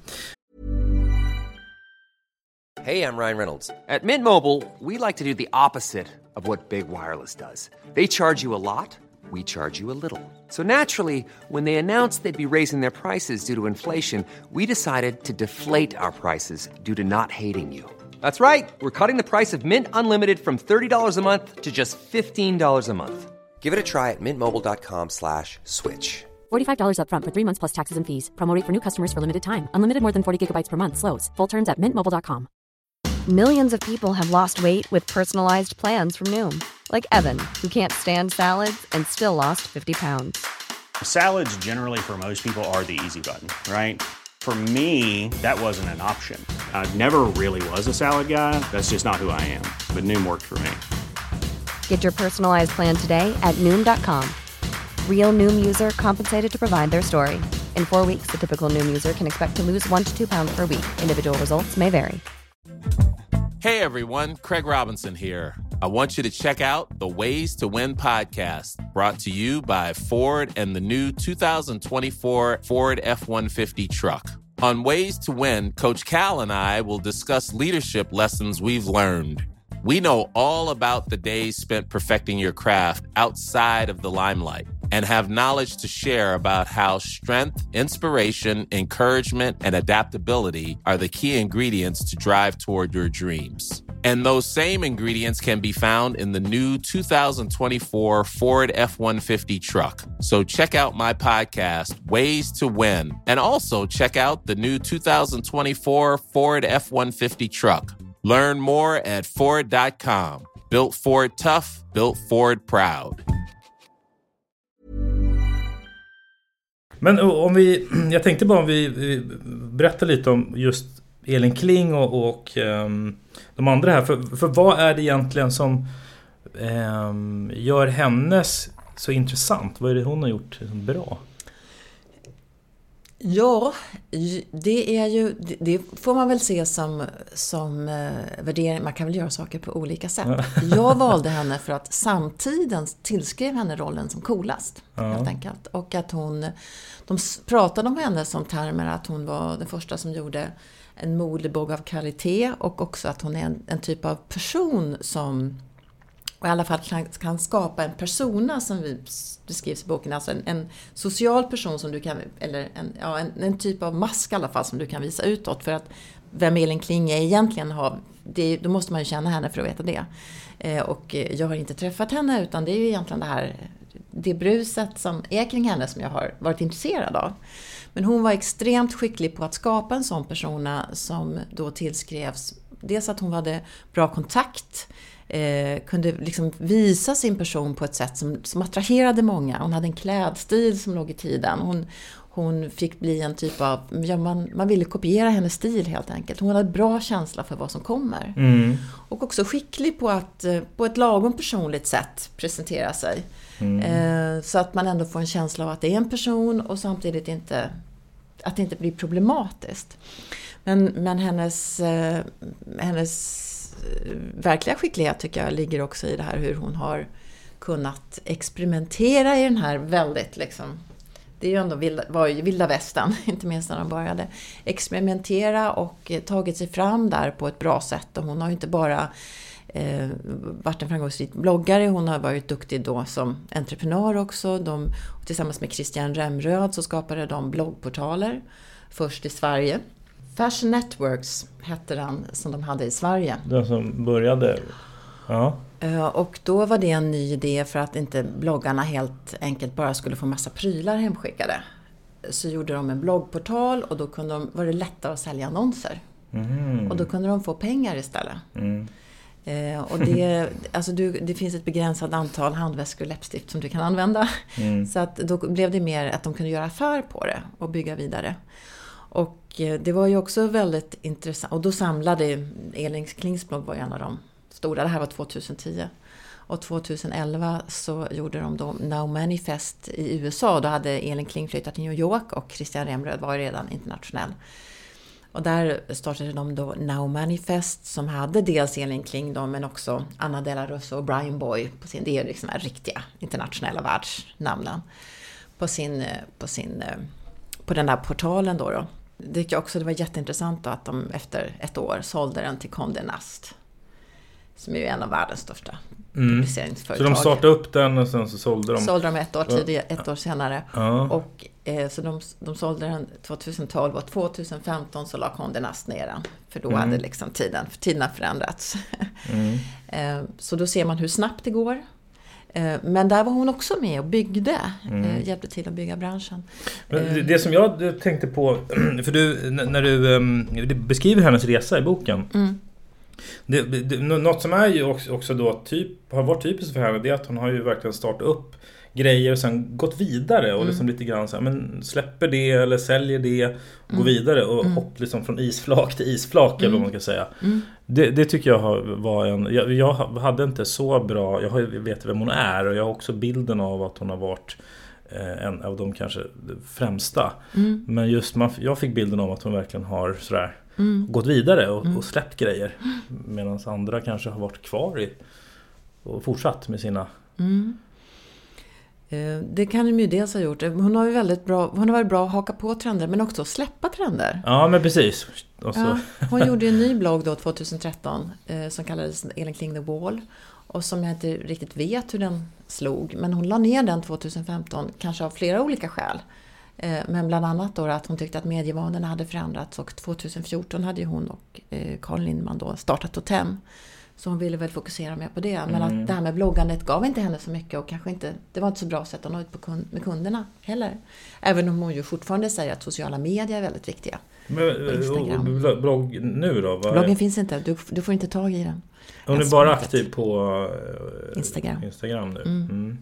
Hey, I'm Ryan Reynolds. At Mint Mobile, we like to do the opposite of what Big Wireless does. They charge you a lot. we charge you a little. So naturally, when they announced they'd be raising their prices due to inflation, we decided to deflate our prices due to not hating you. That's right. We're cutting the price of Mint Unlimited from thirty dollars a month to just fifteen dollars a month. Give it a try at mintmobile.com slash switch. forty-five dollars up front for three months plus taxes and fees. Promo rate for new customers for limited time. Unlimited more than forty gigabytes per month slows. Full terms at mint mobile dot com. Millions of people have lost weight with personalized plans from Noom. Like Evan, who can't stand salads and still lost fifty pounds. Salads generally for most people are the easy button, right? For me, that wasn't an option. I never really was a salad guy. That's just not who I am. But Noom worked for me. Get your personalized plan today at Noom dot com. Real Noom user compensated to provide their story. In four weeks, the typical Noom user can expect to lose one to two pounds per week. Individual results may vary. Hey everyone, Craig Robinson here. I want you to check out the Ways to Win podcast, brought to you by Ford and the new two thousand twenty-four Ford F one fifty truck. On Ways to Win, Coach Cal and I will discuss leadership lessons we've learned. We know all about the days spent perfecting your craft outside of the limelight and have knowledge to share about how strength, inspiration, encouragement, and adaptability are the key ingredients to drive toward your dreams. And those same ingredients can be found in the new two thousand twenty-four Ford F one fifty truck. So check out my podcast, Ways to Win, and also check out the new two thousand twenty-four Ford F one fifty truck. Learn more at Ford dot com. Built Ford tough, built Ford proud. Men om vi, jag tänkte bara om vi, vi berättar lite om just Elin Kling och, och um, de andra här. För, för vad är det egentligen som um, gör hennes så intressant? Vad är det hon har gjort bra? Ja, det är ju, det får man väl se som, som eh, värdering. Man kan väl göra saker på olika sätt. Jag valde henne för att samtiden tillskrev henne rollen som coolast, ja. Helt enkelt. Och att hon, de pratade om henne som termer att hon var den första som gjorde en modebok av kvalitet, och också att hon är en, en typ av person som, och i alla fall kan, kan skapa en persona som vi beskrivs i boken, alltså en, en social person som du kan, eller en, ja, en, en typ av mask i alla fall som du kan visa utåt. För att vem Elin Kling är egentligen, har, det, då måste man ju känna henne för att veta det. Eh, och jag har inte träffat henne, utan det är ju egentligen det här, det bruset som är kring henne som jag har varit intresserad av. Men hon var extremt skicklig på att skapa en sån persona som då tillskrevs dels att hon hade bra kontakt, Eh, kunde liksom visa sin person på ett sätt som, som attraherade många. Hon hade en klädstil som låg i tiden. Hon, hon fick bli en typ av, ja, man, man ville kopiera hennes stil helt enkelt. Hon hade bra känsla för vad som kommer. Mm. Och också skicklig på att på ett lagom personligt sätt presentera sig. Mm. Eh, så att man ändå får en känsla av att det är en person och samtidigt inte, att det inte blir problematiskt. Men, men hennes, eh, hennes verkliga skicklighet tycker jag ligger också i det här hur hon har kunnat experimentera i den här väldigt liksom, det är ju ändå vilda, var ju vilda västern, inte minst när de började experimentera och tagit sig fram där på ett bra sätt. Och hon har ju inte bara eh, varit en framgångsrik bloggare, hon har varit duktig då som entreprenör också. De, tillsammans med Christian Remröd så skapade de bloggportaler först i Sverige. Fashion Networks hette den som de hade i Sverige. Den som började, ja. Och då var det en ny idé för att inte bloggarna helt enkelt bara skulle få massa prylar hemskickade. Så gjorde de en bloggportal och då kunde de, var det lättare att sälja annonser. Mm. Och då kunde de få pengar istället. Mm. Eh, och det, alltså du, det finns ett begränsat antal handväskor och läppstift som du kan använda. Mm. Så att då blev det mer att de kunde göra affär på det och bygga vidare. Och det var ju också väldigt intressant. Och då samlade Elin Klings blogg var en av de stora. Det här var tjugohundratio. Och tjugoelva så gjorde de då Now Manifest i U S A. Då hade Elin Kling flyttat till New York och Christian Remröd var redan internationell. Och där startade de då Now Manifest som hade dels Elin Kling då, men också Anna Della Russo och Brian Boy på sin, det är liksom här riktiga internationella världsnamnen på sin, på sin, på den där portalen då då. Det tycker jag också det var jätteintressant då, att de efter ett år sålde den till Condé Nast. som är ju en av världens största mm. publiceringsföretag. Så de startade upp den och sen så sålde de? Sålde de ett år tidigare, ett år senare. Ja. Och eh, så de, de sålde den tjugohundratolv och tjugohundrafemton så la Condé Nast ner den. För då mm. hade liksom tiden, för tiden har förändrats. Mm. eh, så då ser man hur snabbt det går. Eh, men där var hon också med och byggde, mm. eh, hjälpte till att bygga branschen. Men det, det som jag tänkte på, för du, när du, du beskriver hennes resa i boken. Mm. Det, det, något som är ju också, också då typ, har varit typiskt för henne, det är att hon har ju verkligen startat upp grejer och sen gått vidare och mm. liksom lite grann så här, men släpper det eller säljer det och mm. går vidare och mm. hopp liksom från isflak till isflak mm. eller vad man ska säga. Mm. Det, det tycker jag var en, jag, jag hade inte så bra, jag vet vem hon är och jag har också bilden av att hon har varit eh, en av de kanske främsta. Mm. Men just man, jag fick bilden av att hon verkligen har sådär Mm. gått vidare och, mm. och släppt grejer medan andra kanske har varit kvar i och fortsatt med sina mm. Det kan de ju dels ha gjort. Hon har ju väldigt bra, hon har varit bra att haka på trender men också släppa trender. Ja, men precis. Och så. Ja, hon gjorde en ny blogg då tjugotretton eh, som kallades Ellen Kling The Wall och som jag inte riktigt vet hur den slog, men hon la ner den tjugofemton kanske av flera olika skäl. Men bland annat då att hon tyckte att medievanorna hade förändrats och tjugofjorton hade ju hon och Carl Lindman då startat Totem. Så hon ville väl fokusera mer på det. Men mm. att det här med bloggandet gav inte henne så mycket och kanske inte, det var inte så bra sätt att nå ut på kund, med kunderna heller. Även om hon ju fortfarande säger att sociala medier är väldigt viktiga. Men, Instagram. Blogg nu då? Bloggen är... finns inte, du, du får inte tag i den. Hon är bara aktiv på Instagram, Instagram nu. Mm. Mm.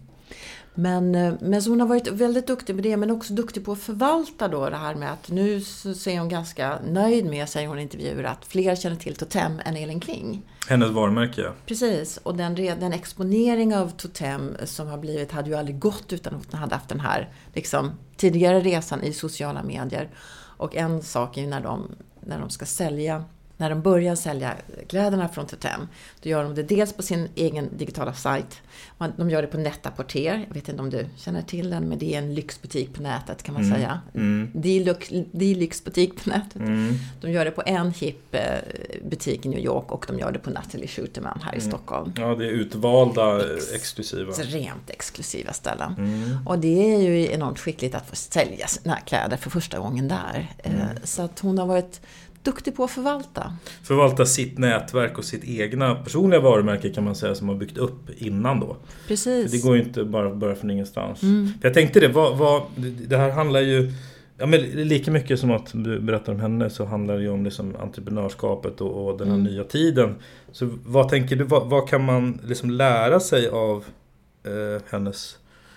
Men, men så hon har varit väldigt duktig med det, men också duktig på att förvalta då det här med att nu så är hon ganska nöjd med, säger hon i intervjuer, att fler känner till Totem än Ellen Kling. Hennes varumärke. Precis, och den, den exponering av Totem som har blivit hade ju aldrig gått utan att hon hade haft den här liksom, tidigare resan i sociala medier. Och en sak är ju när de, när de ska sälja När de börjar sälja kläderna från Totem, då gör de det dels på sin egen digitala sajt. De gör det på Net-a-Porter. Jag vet inte om du känner till den, men det är en lyxbutik på nätet kan man mm. säga. Mm. Det är lyx, det är lyxbutik på nätet. Mm. De gör det på en hip butik i New York och de gör det på Natalie Schuterman här i mm. Stockholm. Ja, det är utvalda, Ex- exklusiva. Extremt exklusiva ställen. Mm. Och det är ju enormt skickligt att få sälja sina kläder för första gången där. Mm. Så att hon har varit duktig på att förvalta. Förvalta sitt nätverk och sitt egna personliga varumärke kan man säga som har byggt upp innan då. Precis. För det går ju inte bara börja från ingenstans. Mm. För jag tänkte det, vad, vad, det här handlar ju ja, men lika mycket som att du berättar om henne så handlar det ju om liksom entreprenörskapet och, och den här mm. nya tiden. Så vad tänker du, vad, vad kan man liksom lära sig av eh, hennes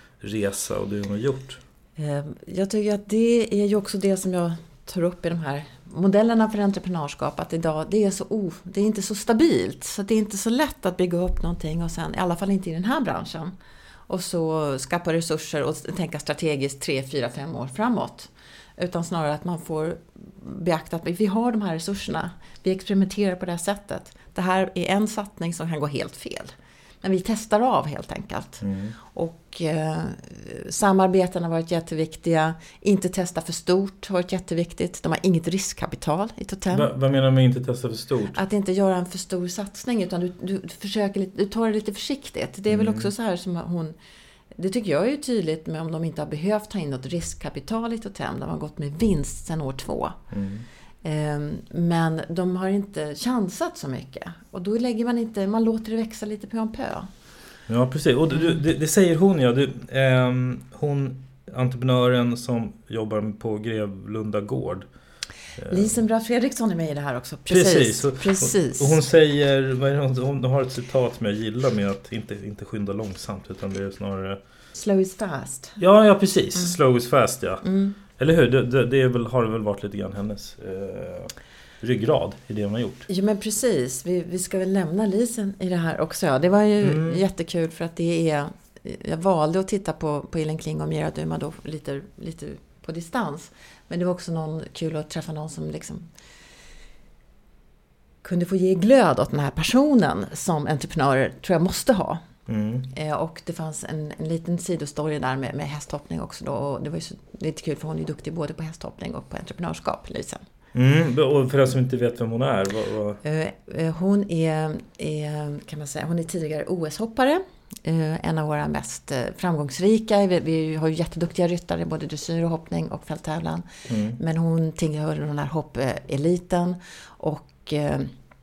resa och det hon har gjort? Jag tycker att det är ju också det som jag tar upp i de här modellerna för entreprenörskap, att idag det är så oh, det är inte så stabilt, så det är inte så lätt att bygga upp någonting och sen, i alla fall inte i den här branschen, och så skapa resurser och tänka strategiskt tre, fyra, fem år framåt, utan snarare att man får beakta att vi har de här resurserna, vi experimenterar på det här sättet, det här är en satsning som kan gå helt fel. Men vi testar av helt enkelt. Mm. Och eh, samarbeten har varit jätteviktiga. Inte testa för stort har varit jätteviktigt. De har inget riskkapital i Totem. Va, vad menar du med inte testa för stort? Att inte göra en för stor satsning, utan du, du, försöker lite, du tar det lite försiktigt. Det är mm. väl också så här som hon... Det tycker jag är ju tydligt med om de inte har behövt ta in något riskkapital i Totem. De har gått med vinst sedan år två. Mm. Men de har inte chansat så mycket. Och då lägger man inte, man låter det växa lite på en pö. Ja, precis. Och du, det, det säger hon, ja. Du, eh, hon, entreprenören som jobbar på Grevlunda gård. Lisen Bratt Fredriksson är med i det här också. Precis. Precis. Och, Precis. Och, och hon säger, vad är det, hon har ett citat som jag gillar med att inte, inte skynda långsamt, utan det är snarare... Slow is fast. Ja, ja precis. Mm. Slow is fast, ja. Mm. Eller hur? Det, det, det är väl, har det väl varit lite grann hennes eh, ryggrad i det hon har gjort. Ja, men precis. Vi, vi ska väl nämna Lisen i det här också. Ja. Det var ju mm. jättekul för att det är... Jag valde att titta på, på Ellen Kling och Mira Duma då lite, lite på distans. Men det var också någon kul att träffa någon som liksom kunde få ge glöd åt den här personen som entreprenörer tror jag måste ha. Mm. Eh, och det fanns en, en liten sidostory där med, med hästhoppning också då, och det var ju så lite kul för hon är duktig både på hästhoppning och på entreprenörskap, Lisen. Mm, och för den som inte vet vem hon är. Vad, vad... Uh, hon är, är, kan man säga, hon är tidigare O S-hoppare. Uh, en av våra mest uh, framgångsrika. Vi, vi har ju jätteduktiga ryttare, både dressyr och hoppning och fälttävlan. Mm. Men hon tillhör den här hoppeliten. Och uh,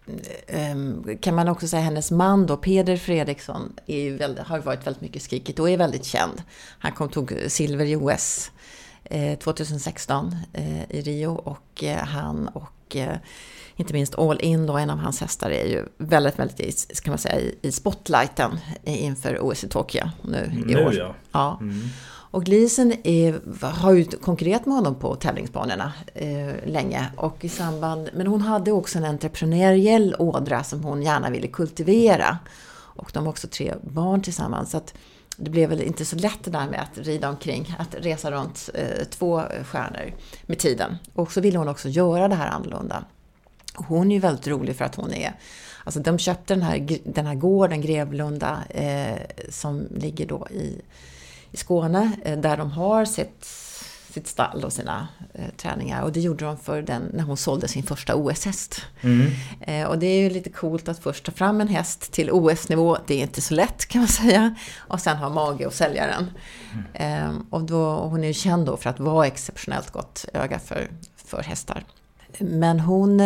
um, kan man också säga hennes man då, Peder Fredriksson, är ju väldigt, har varit väldigt mycket skrikigt och är väldigt känd. Han kom tog silver i O S tjugohundrasexton eh, i Rio, och eh, han och eh, inte minst All In då, en av hans hästar, är ju väldigt, väldigt i, kan man säga, i, i spotlighten inför O S i Tokyo nu i nu, år. Ja. Ja. Mm. Och Gleason är, har ju konkurrerat med honom på tävlingsbanorna eh, länge, och i samband, men hon hade också en entreprenöriell ådra som hon gärna ville kultivera, och de har också tre barn tillsammans, så att det blev väl inte så lätt det där med att rida omkring, att resa runt eh, två stjärnor med tiden. Och så ville hon också göra det här annorlunda. Hon är ju väldigt rolig för att hon är, alltså de köpte den här, den här gården Grevlunda eh, som ligger då i, i Skåne, eh, där de har sitt, sitt stall och sina eh, träningar, och det gjorde de för den när hon sålde sin första O S-häst. Mm. Eh, och det är ju lite coolt att först ta fram en häst till O S-nivå, det är inte så lätt kan man säga, och sen ha mage och sälja den. Mm. Eh, och då, hon är ju känd då för att vara exceptionellt gott öga för, för hästar. Men hon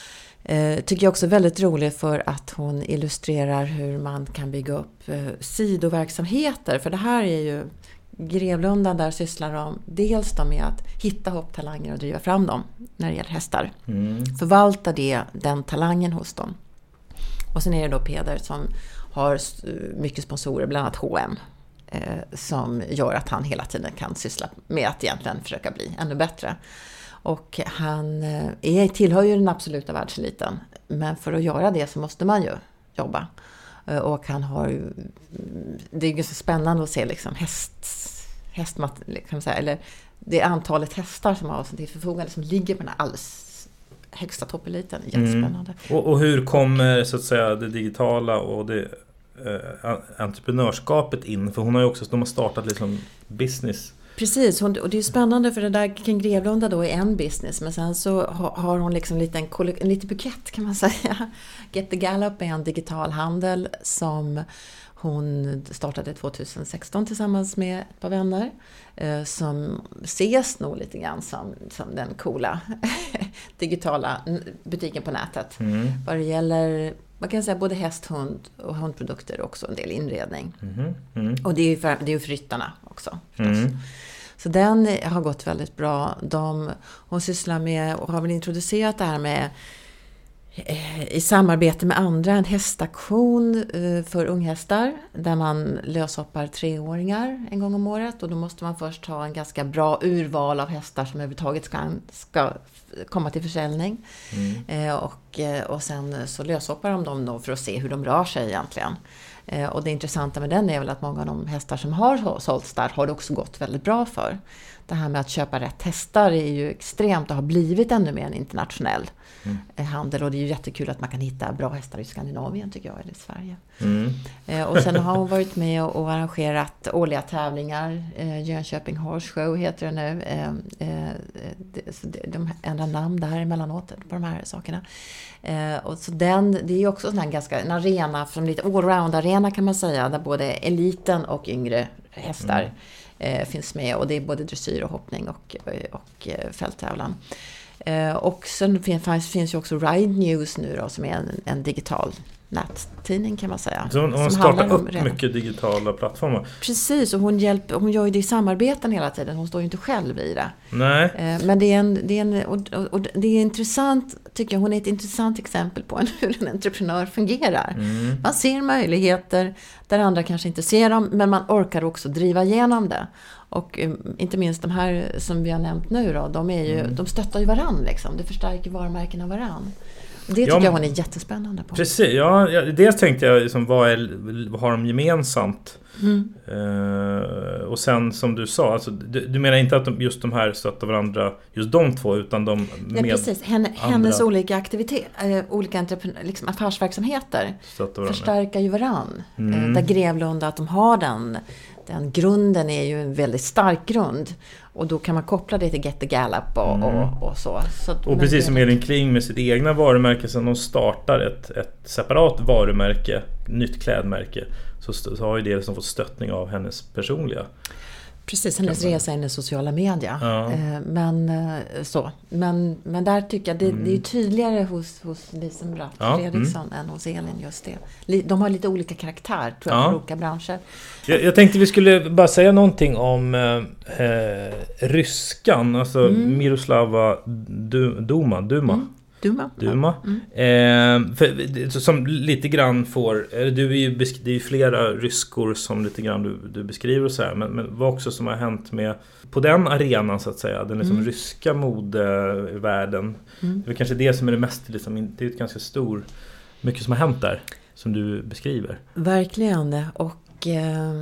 eh, tycker jag också är väldigt rolig för att hon illustrerar hur man kan bygga upp eh, sidoverksamheter, för det här är ju Grevlunda, där sysslar de dels då med att hitta hopptalanger och driva fram dem när det gäller hästar. Mm. Förvalta det, den talangen hos dem. Och sen är det då Peder som har mycket sponsorer, bland annat H och M, eh, som gör att han hela tiden kan syssla med att egentligen försöka bli ännu bättre. Och han är, tillhör ju den absoluta världseliten, men för att göra det så måste man ju jobba. Och han har ju, det är ju så spännande att se liksom häst, hästmat, liksom så här, eller det antalet hästar som har till förfogande som ligger på den här alldeles högsta toppeliten. Jättespännande. Mm. Och, och hur kommer så att säga det digitala och det eh, entreprenörskapet in? För hon har ju också, de har startat liksom business. Precis, hon, och det är spännande för det där kring Grevlunda då är en business, men sen så har hon liksom lite en, en liten bukett kan man säga. Get the Gallop är en digital handel som hon startade tjugohundrasexton tillsammans med ett par vänner, eh, som ses nog lite grann som, som den coola digitala butiken på nätet. Mm. Vad det gäller, man kan säga både häst, hund och hundprodukter, också en del inredning. Mm. Mm. Och det är ju för, det är ju för ryttarna också förstås. Mm. Så den har gått väldigt bra. De, hon sysslar med och har väl introducerat det här med i samarbete med andra en hästaktion för unghästar, där man löshoppar treåringar en gång om året, och då måste man först ha en ganska bra urval av hästar som överhuvudtaget ska, ska komma till försäljning. Mm. och, och sen så löshoppar de dem då för att se hur de rör sig egentligen. Och det intressanta med den är väl att många av de hästar som har sålts där har det också gått väldigt bra för. Det här med att köpa rätt hästar är ju extremt och har blivit ännu mer en internationell mm. handel, och det är ju jättekul att man kan hitta bra hästar i Skandinavien tycker jag, eller i Sverige. Mm. Och sen har hon varit med och arrangerat årliga tävlingar, Jönköping Horse Show heter det nu. De ändrar namn där emellanåt på de här sakerna. Och så den, det är ju också sån här ganska, en arena, som lite allround-arena kan man säga, där både eliten och yngre hästar mm. Eh, finns med, och det är både dressyr och hoppning och, och eh, fälttävlan. Eh, och sen finns, finns ju också Ride News nu då, som är en, en digital nättidning kan man säga. Så hon, hon startar upp redan mycket digitala plattformar. Precis, och hon, hjälper, hon gör ju det i samarbeten hela tiden. Hon står ju inte själv i det. Nej. Eh, men det är, en, det, är en, och, och, och det är intressant, tycker jag. Hon är ett intressant exempel på en, hur en entreprenör fungerar. Mm. Man ser möjligheter där andra kanske inte ser dem, men man orkar också driva igenom det. Och um, inte minst de här som vi har nämnt nu då, de, är ju, mm. de stöttar ju varann liksom. Det förstärker varumärken av varann. Det tycker ja, jag hon är jättespännande på. Precis, ja, dels tänkte jag liksom, vad, är, vad har de gemensamt? Mm. Uh, och sen som du sa, alltså, du, du menar inte att de, just de här stöttar varandra, just de två, utan de med ja, precis. Henne, hennes olika aktiviteter, äh, olika entreprenör, liksom affärsverksamheter förstärker ju varann. Mm. Uh, där Grevlunda, att de har den den grunden är ju en väldigt stark grund. Och då kan man koppla det till Get the Gallop och, Mm. och, och så. så att, Och precis som Elin Kling med sitt egna varumärke, sen de startar ett, ett separat varumärke, nytt klädmärke, så, så har ju det som fått stöttning av hennes personliga. Precis, hennes resa in i sociala medier. Ja. Men, så. Men, men där tycker jag det, mm. det är ju tydligare hos, hos Lisen Bratt ja. Fredriksson mm. än hos Elin, just det. De har lite olika karaktär, tror jag, ja. för olika branscher. Jag, jag tänkte vi skulle bara säga någonting om eh, ryskan, alltså mm. Miroslava du, Duma. Duma. Mm. Duma. Duma. Mm. Eh, för, som lite grann får, du är ju, det är ju flera ryskor som lite grann du, du beskriver och så här, men, men vad också som har hänt med på den arenan så att säga, den liksom mm. ryska modevärlden. Mm. Det är kanske det som är det mest, liksom, det är ett ganska stor, mycket som har hänt där som du beskriver. Verkligen, och eh,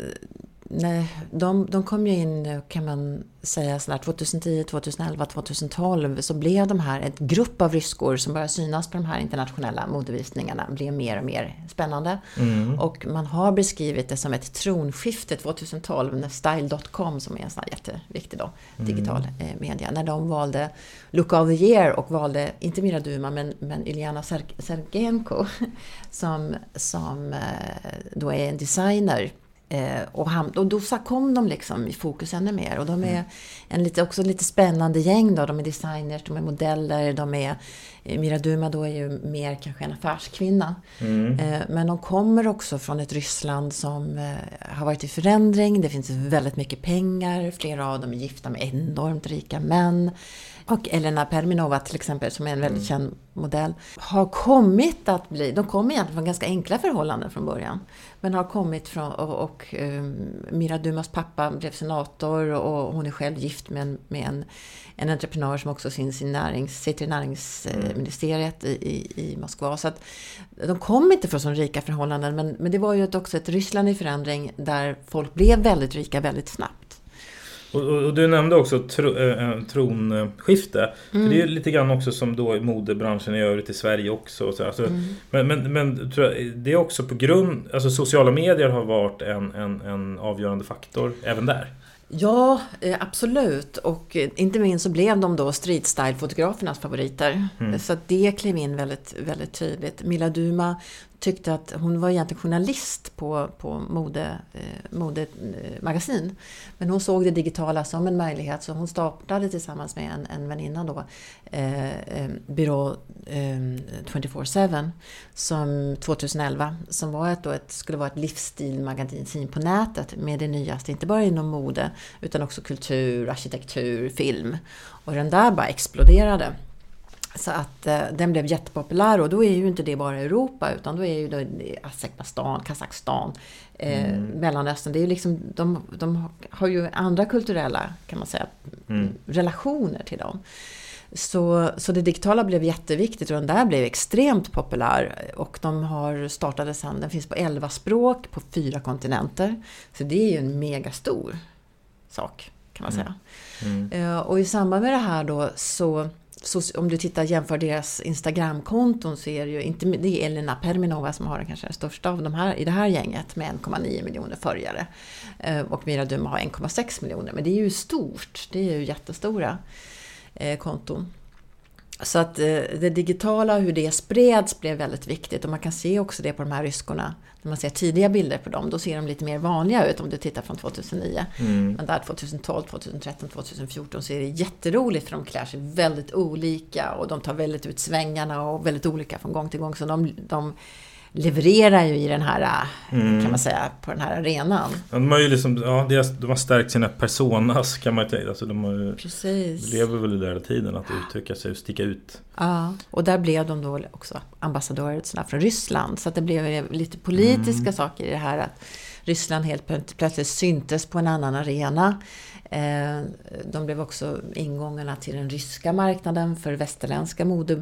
nej, de, de kom ju in, kan man säga, sådär tjugohundratio, tjugoelva, tjugotolv, så blev de här, ett grupp av ryskor som började synas på de här internationella modevisningarna, blev mer och mer spännande. Mm. Och man har beskrivit det som ett tronskifte tjugotolv när Style dot com, som är en sån här jätteviktig då, digital mm. eh, media, när de valde Look of the Year och valde, inte Mira Duma, men, men Ilyana Sergenko som, som eh, då är en designer. Eh, och, han, och då kom de liksom i fokus ännu mer. Och de är en lite, också lite spännande gäng då. De är designers, de är modeller, de är... Mira Duma då är ju mer kanske en affärskvinna. Mm. Eh, men de kommer också från ett Ryssland som eh, har varit i förändring. Det finns väldigt mycket pengar. Flera av dem är gifta med enormt rika män. Och Elena Perminova till exempel, som är en väldigt mm. känd modell, har kommit att bli, de kommer egentligen från ganska enkla förhållanden från början, men har kommit från, och, och um, Mira Dumas pappa blev senator och hon är själv gift med en, med en, en entreprenör som också finns i närings, sitter i näringsministeriet i, i, i Moskva. Så att de kom inte från så rika förhållanden, men, men det var ju också ett Ryssland i förändring där folk blev väldigt rika väldigt snabbt. Och, och, och du nämnde också tro, äh, tronskifte. Mm. För det är lite grann också som då i modebranschen i övrigt i Sverige också. Så, alltså, mm. Men, men, men tror jag, det är också på grund, alltså sociala medier har varit en, en, en avgörande faktor även där. Ja, absolut. Och inte minst så blev de då street style-fotografernas favoriter. Mm. Så att det klev in väldigt, väldigt tydligt. Mila Duma tyckte att hon var egentligen journalist på, på mode, eh, modemagasin. Men hon såg det digitala som en möjlighet, så hon startade tillsammans med en, en väninna då eh, eh, byrå eh, tjugofyra sju som tjugoelva, som var ett, då ett, skulle vara ett livsstilmagasin på nätet med det nyaste, inte bara inom mode utan också kultur, arkitektur, film. Och den där bara exploderade. Så att eh, den blev jättepopulär, och då är ju inte det bara Europa, utan då är ju det Azerbajdzjan, Kazakstan, eh, mm. Mellanöstern. Det är ju liksom, de, de har ju andra kulturella, kan man säga, mm. relationer till dem. Så, så det digitala blev jätteviktigt, och den där blev extremt populär, och de har startade sedan, den finns på elva språk på fyra kontinenter. Så det är ju en megastor sak, kan man säga. Mm. Mm. Eh, och i samband med det här då så Så om du tittar jämför deras Instagram-konton, så är det ju inte, det är Elena Perminova som har den kanske den största av de här i det här gänget med en komma nio miljoner följare, och Mira Duma har en komma sex miljoner, men det är ju stort, det är ju jättestora eh, konton. Så att eh, det digitala, hur det spreds, blev väldigt viktigt, och man kan se också det på de här ryskorna. När man ser tidiga bilder på dem, då ser de lite mer vanliga ut om du tittar från tjugohundranio. Mm. Men där tjugotolv, tjugotretton, tjugofjorton så är det jätteroligt, för de klär sig väldigt olika och de tar väldigt ut svängarna och väldigt olika från gång till gång. Så de, de levererar ju i den här, mm. kan man säga, på den här arenan. Ja, de har ju liksom, ja, de har stärkt sina personas, kan man säga. Alltså de har ju, Precis. lever väl i den här tiden att uttrycka sig och sticka ut. Ja, och där blev de då också ambassadörer från Ryssland. Så att det blev lite politiska mm. saker i det här, att Ryssland helt plötsligt syntes på en annan arena. De blev också ingångarna till den ryska marknaden för västerländska mode,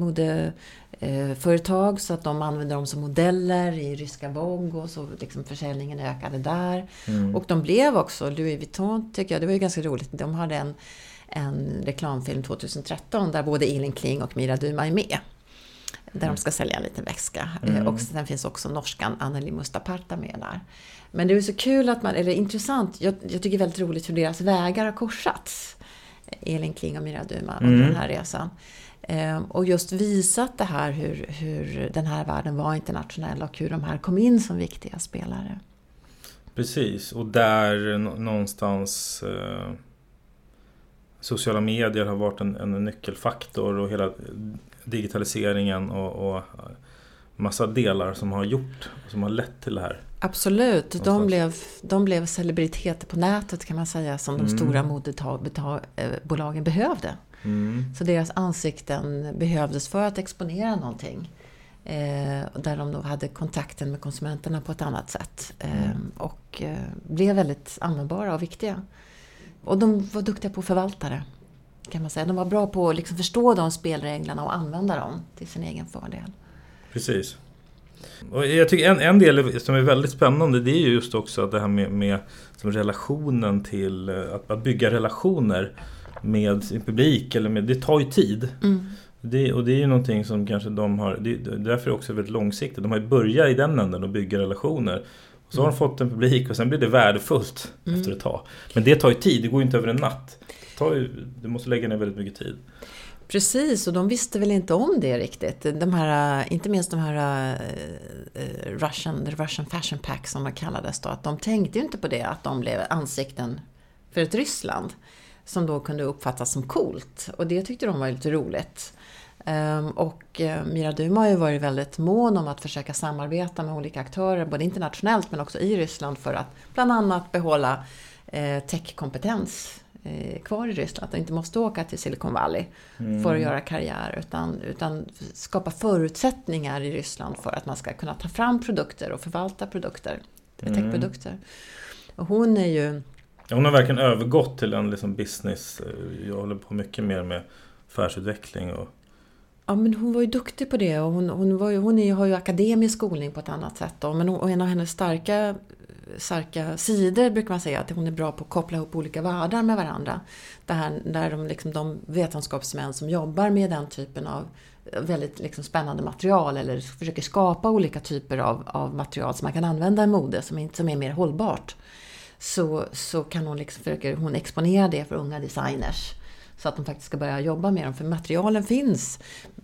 modeföretag, så att de använde dem som modeller i ryska Vogue, och så liksom försäljningen ökade där. Mm. Och de blev också, Louis Vuitton tycker jag, det var ju ganska roligt, de hade en, en reklamfilm tjugotretton där både Elin Kling och Mira Duma är med. Där de ska sälja en liten väska. Mm. Och sen finns också norskan Anneli Mustaparta med där. Men det är så kul att man, eller intressant, jag, jag tycker det är väldigt roligt hur deras vägar har korsats. Elin Kling och Mira Duma under Mm. den här resan. Ehm, och just visat det här hur, hur den här världen var internationell och hur de här kom in som viktiga spelare. Precis, och där någonstans eh, sociala medier har varit en, en nyckelfaktor och hela digitaliseringen och, och massa delar som har gjort, som har lett till det här. Absolut, de blev, de blev celebriteter på nätet kan man säga som de Mm. stora modebolagen behövde. Mm. Så deras ansikten behövdes för att exponera någonting. Eh, där de då hade kontakten med konsumenterna på ett annat sätt. Eh, Mm. och eh, blev väldigt användbara och viktiga. Och de var duktiga på förvaltare kan man säga. De var bra på att liksom förstå de spelreglerna och använda dem till sin egen fördel. Precis. Och jag tycker en, en del som är väldigt spännande, det är ju just också det här med, med som relationen till att, att bygga relationer med sin publik, eller med, det tar ju tid. Mm. Det, och det är ju någonting som kanske de har, det, därför är det också väldigt långsiktigt. De har ju börjat i den änden och bygga relationer. Och så har de fått en publik och sen blir det värdefullt mm. efter ett tag. Men det tar ju tid, det går ju inte över en natt. Det tar ju, du måste lägga ner väldigt mycket tid. Precis, och de visste väl inte om det riktigt. De här, inte minst de här uh, Russian, the Russian Fashion Pack som de kallades då. Att de tänkte ju inte på det, att de blev ansikten för ett Ryssland som då kunde uppfattas som coolt. Och det tyckte de var lite roligt. Um, och uh, Mira Duma har ju varit väldigt mån om att försöka samarbeta med olika aktörer, både internationellt men också i Ryssland, för att bland annat behålla uh, techkompetens uh, kvar i Ryssland. Att de inte måste åka till Silicon Valley mm. för att göra karriär, utan, utan skapa förutsättningar i Ryssland för att man ska kunna ta fram produkter och förvalta produkter, mm. techprodukter. Och hon är ju... Hon har verkligen övergått till en liksom business. Jag håller på mycket mer med affärsutveckling och... Ja, men hon var ju duktig på det, och hon, hon, var ju, hon är, har ju akademisk skolning på ett annat sätt då. Men hon, en av hennes starka, starka sidor brukar man säga att hon är bra på att koppla ihop olika världar med varandra. Där, där de, liksom, de vetenskapsmän som jobbar med den typen av väldigt liksom, spännande material, eller försöker skapa olika typer av, av material som man kan använda i mode som, inte, som är mer hållbart. Så, så kan hon, liksom, försöker hon exponera det för unga designers. Så att de faktiskt ska börja jobba med dem. För materialen finns.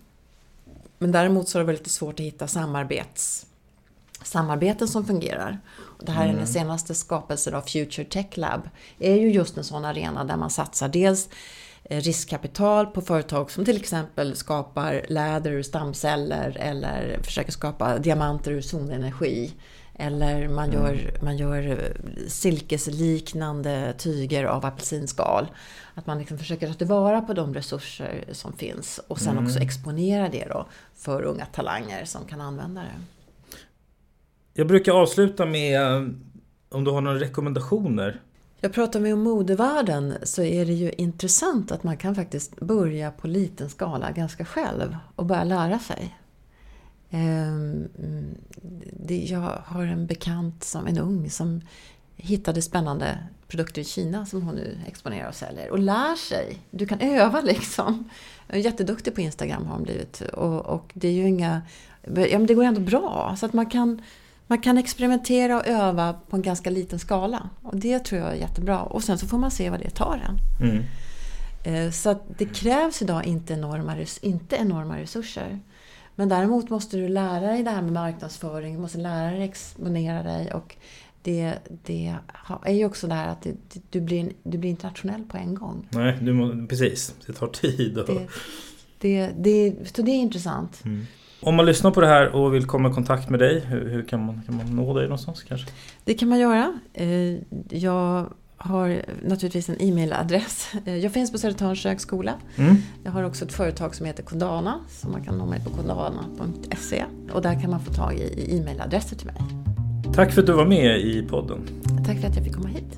Men däremot så är det väldigt svårt att hitta samarbets, samarbeten som fungerar. Och det här mm. är den senaste skapelsen av Future Tech Lab. Är ju just en sån arena där man satsar dels riskkapital på företag som till exempel skapar läder ur stamceller. Eller försöker skapa diamanter ur solenergi. Eller man gör, mm. man gör silkesliknande tyger av apelsinskal. Att man liksom försöker ta tillvara på de resurser som finns. Och sen mm. också exponera det då för unga talanger som kan använda det. Jag brukar avsluta med om du har några rekommendationer. Jag pratar med om modevärlden, så är det ju intressant att man kan faktiskt börja på liten skala ganska själv. Och börja lära sig. Jag har en bekant, som en ung, som hittade spännande produkter i Kina som hon nu exponerar och säljer. Och lär sig. Du kan öva liksom. Jätteduktig på Instagram har hon blivit. Och, och det är ju inga... Ja, men det går ändå bra. Så att man kan, man kan experimentera och öva på en ganska liten skala. Och det tror jag är jättebra. Och sen så får man se vad det tar en. Mm. Så att det krävs idag inte enorma, inte enorma resurser. Men däremot måste du lära dig det här med marknadsföring. Du måste lära dig exponera dig. Och det, det är ju också det här att det, du, blir, du blir internationell på en gång. Nej, du må, precis. Det tar tid. Och... Det, det, det, så det är intressant. Mm. Om man lyssnar på det här och vill komma i kontakt med dig, hur, hur kan, man, kan man nå dig någonstans kanske? Det kan man göra. Jag har naturligtvis en e-mailadress. Jag finns på Södertörns högskola. Mm. Jag har också ett företag som heter Kondana, som man kan nå mig på kondana punkt se. Och där kan man få tag i e-mailadresser till mig. Tack för att du var med i podden. Tack för att jag fick komma hit.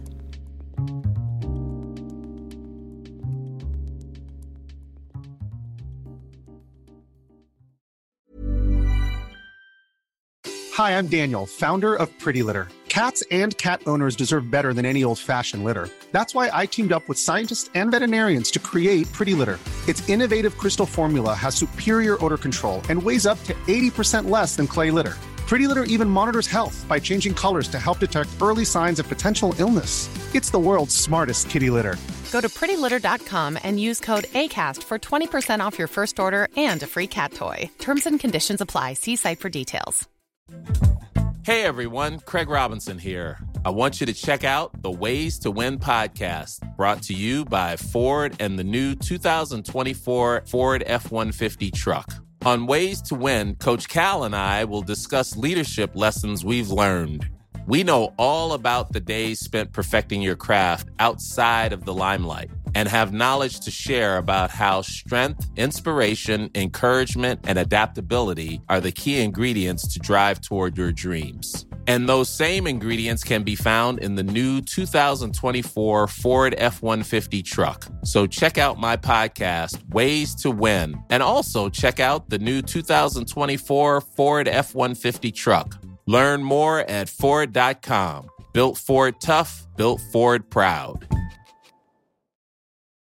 Hi, I'm Daniel, founder of Pretty Litter. Cats and cat owners deserve better than any old-fashioned litter. That's why I teamed up with scientists and veterinarians to create Pretty Litter. Its innovative crystal formula has superior odor control and weighs up to eighty percent less than clay litter. Pretty Litter even monitors health by changing colors to help detect early signs of potential illness. It's the world's smartest kitty litter. Go to pretty litter dot com and use code ACAST for twenty percent off your first order and a free cat toy. Terms and conditions apply. See site for details. Hey everyone, Craig Robinson here. I want you to check out the Ways to Win podcast, brought to you by Ford and the new two thousand twenty-four Ford F one fifty truck. On Ways to Win, Coach Cal and I will discuss leadership lessons we've learned. We know all about the days spent perfecting your craft outside of the limelight and have knowledge to share about how strength, inspiration, encouragement, and adaptability are the key ingredients to drive toward your dreams. And those same ingredients can be found in the new two thousand twenty-four Ford F one fifty truck. So check out my podcast, Ways to Win, and also check out the new two thousand twenty-four Ford F one fifty truck. Learn more at Ford dot com. Built Ford tough, built Ford proud.